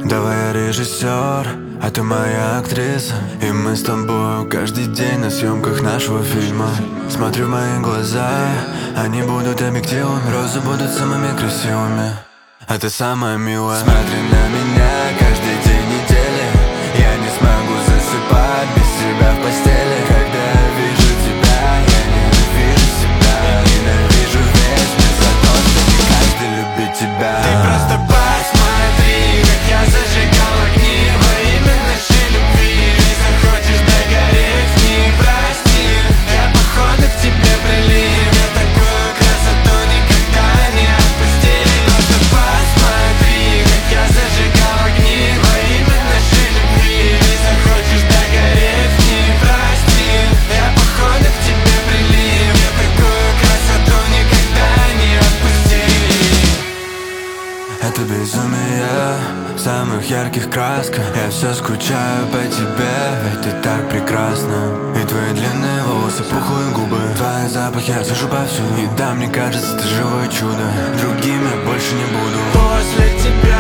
Давай я режиссер, а ты моя актриса. И мы с тобой каждый день на съемках нашего фильма. Смотрю в мои глаза, они будут объективом. Розы будут самыми красивыми, а ты самая милая. Смотри на меня каждый день недели. Я не смогу засыпать без тебя в постели. Когда я вижу тебя, я ненавижу себя. Ненавижу весь мир за то, что не каждый любит тебя. Ты просто посмотри, как я зажигал огни во имя нашей любви. Ты захочешь догореть в них, прости. Я походу к тебе прилип. Я такую красоту никогда не отпустил. Просто посмотри, как я зажигал огни во имя нашей любви. Ты захочешь догореть в них, прости. Я походу к тебе прилип. Я такую красоту никогда не отпустил. Это безумие в самых ярких красках. Я все скучаю по тебе, ведь ты так прекрасна. И твои длинные волосы, пухлые губы, твой запах я слышу повсюду. И да, мне кажется, ты живое чудо. Другим я больше не буду. После тебя